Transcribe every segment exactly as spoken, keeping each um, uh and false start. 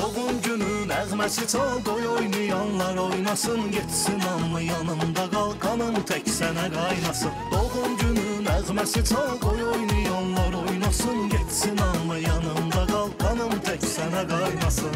Doğum günü nəğməsi çal, qoy oynayanlar oynasın, getsin anlı yanımda qal, qanım tək sənə qaynasın. Doğum günü nəğməsi çal, qoy oynayanlar oynasın, getsin anlı yanımda qal, qanım tək sənə qaynasın.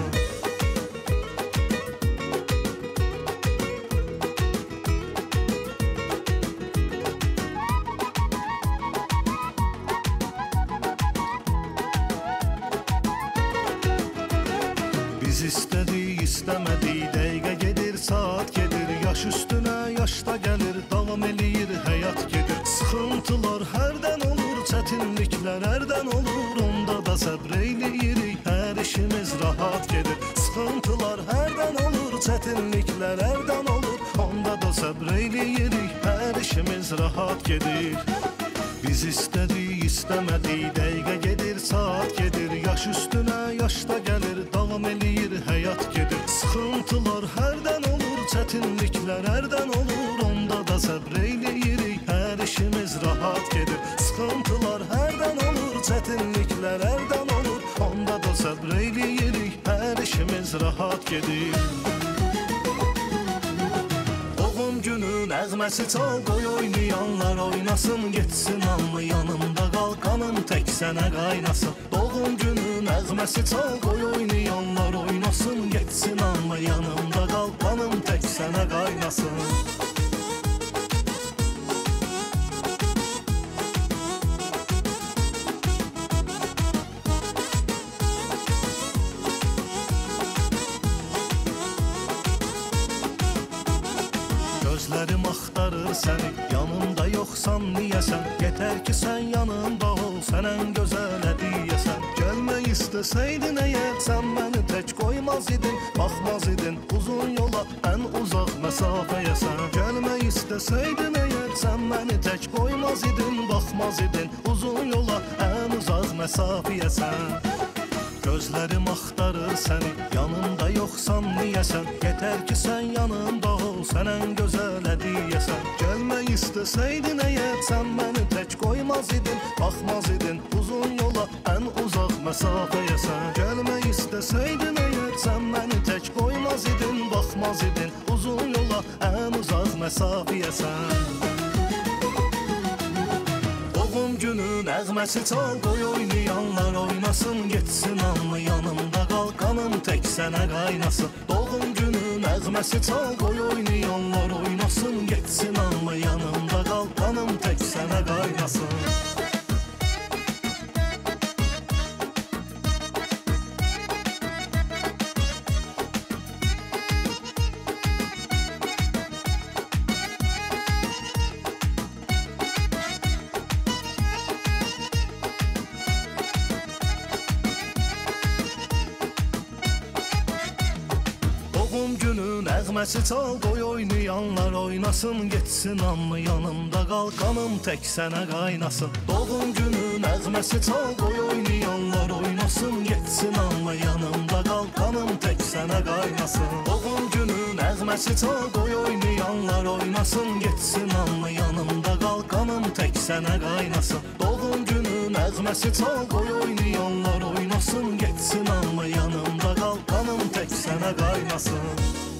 Biz istədik, istəmədik, dəqiqə gedir, saat gedir, yaş üstünə yaşda gəlir, davam eləyir, həyat gedir. Sıxıntılar hərdən olur, çətinliklər hərdən olur, onda da səbr eləyirik, hər işimiz rahat gedir. Sıxıntılar hərdən olur, çətinliklər hərdən olur, onda da səbr eləyirik, hər işimiz rahat gedir. Biz istədik, istəmədik, dəqiqə gedir, saat gedir, yaş üstünə yaşda gəlir, davam eləyir, həyat gedir. Sıxıntılar hərdən olur, çətinliklər hərdən olur, onda da səbr eləyirik, hər işimiz rahat gedir. Sıxıntılar hərdən olur, çətinliklər hərdən olur, onda da səbr eləyirik, hər işimiz rahat gedir. Doğum günü nəğməsi çal, qoy oynayanlar oynasın, getsin anlı yanımda qal, qanım tək sənə qaynasın. Doğum günü nəğməsi çal, qoy oynayanlar oynasın, getsin anlı yanımda qal, qanım tək sənə qaynasın. Gözlərim axtarır səni, yanımda yoxsan niyəsən? Yetər ki sən yanımda ol, sənən gözəl hədiyəsən. Gəlmək istəsəydin əgər, sən məni tək qoymaz idin, baxmaz idin uzun yola, ən uzaq məsafəyəsən. Gəlmək istəsəydin əgər, sən məni tək qoymaz idin, baxmaz idin uzun yola, ən uzaq məsafəyəsən. Gözlərim axtarır səni, yanımda yoxsan niyəsən? Yetər ki sən yanımda ol, sənən gözəl hədiyəsən. Gəlmək istəsəydin əgər, sən məni tək qoymaz idin, baxmaz idin uzun yola, ən uzaq məsafəyəsən. Gəlmək istəsəydin əgər, sən məni tək qoymaz idin, baxmaz idin uzun yola, ən uzaq məsafəyəsən. Doğum günü nəğməsi çal, qoy oynayanlar oynasın, getsin anlı yanımda qal, qanım tək sənə qaynasın. Doğum günü nəğməsi çal, qoy oynayanlar oynasın, getsin anlı yanımda qal, qanım tək sənə qaynasın. Doğum günü nəğməsi çal, qoy oynayanlar oynasın, getsin anlı yanımda qal, qanım tək sənə qaynasın. Doğum günü nəğməsi çal, qoy oynayanlar oynasın, getsin anlı yanımda qal, qanım tək sənə qaynasın. Doğum günü nəğməsi çal, qoy oynayanlar oynasın, getsin anlı yanımda qal, qanım tək sənə qaynasın. Doğum günü nəğməsi çal, qoy oynayanlar oynasın, getsin anlı yanımda qal, qanım tək sənə qaynasın.